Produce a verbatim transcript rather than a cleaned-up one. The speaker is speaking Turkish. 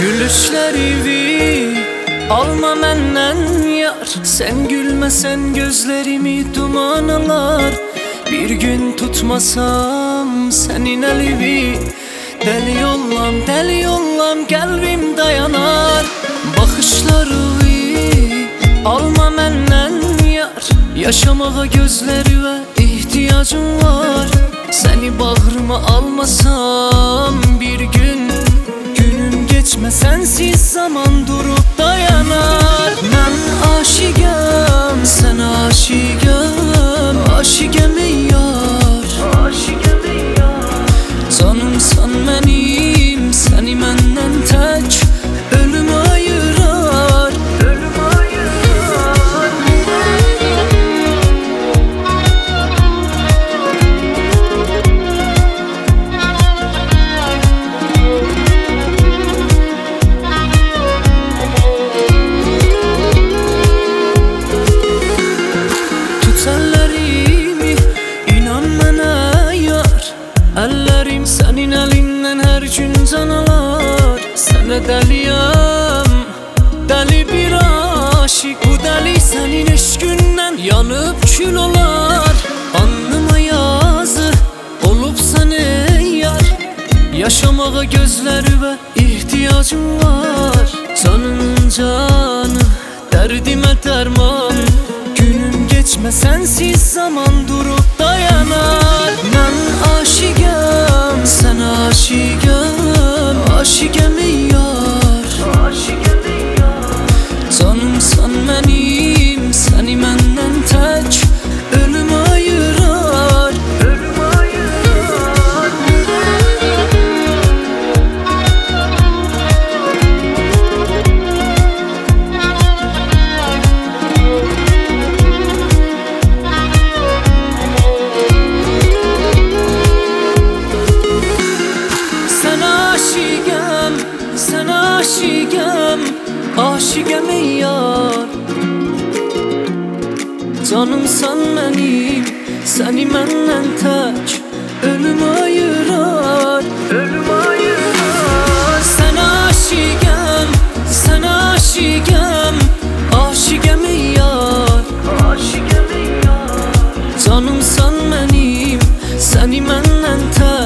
Gülüşlerimi alma menden yar, sen gülmesen gözlerimi duman alar. Bir gün tutmasam senin elini, deli yollam deli yollam kalbim dayanar. Bakışlarını alma menden yar, yaşamağa gözlerime ihtiyacım var. Seni bağrıma almasam bir gün, günüm geçme sensiz zaman durup dayanar. Ben aşigem, sen aşigem, aşigem yar, aşigem yar. Canımsan benim, seni menden tek ölüm ayırar, ölüm ayırar. Tut ellerimi, inan bana yar, ellerim senin elinden her gün can alar. Sana deliyem, deli bir aşık, bu deli senin eşkünden yanıp kül olar. Alnıma yazı olup seni yar, yaşamağa gözlerime ihtiyacım var. Canımın canı, derdime derman, günüm geçme sensiz zaman durup dayanar. Ben aşigem, sen aşigem, aşigem yar, aşigem yar. Canımsan benim, seni menden tek ölüm ayırar, ölüm ayırar. Sen aşigem, sen aşigem, aşigem yar. Canımsan benim, seni menden tek ölüm ayırar, ölüm ayırar. Sen aşigem, sen aşigem, aşigem yar, aşigem yar. Canımsan benim, seni menden tek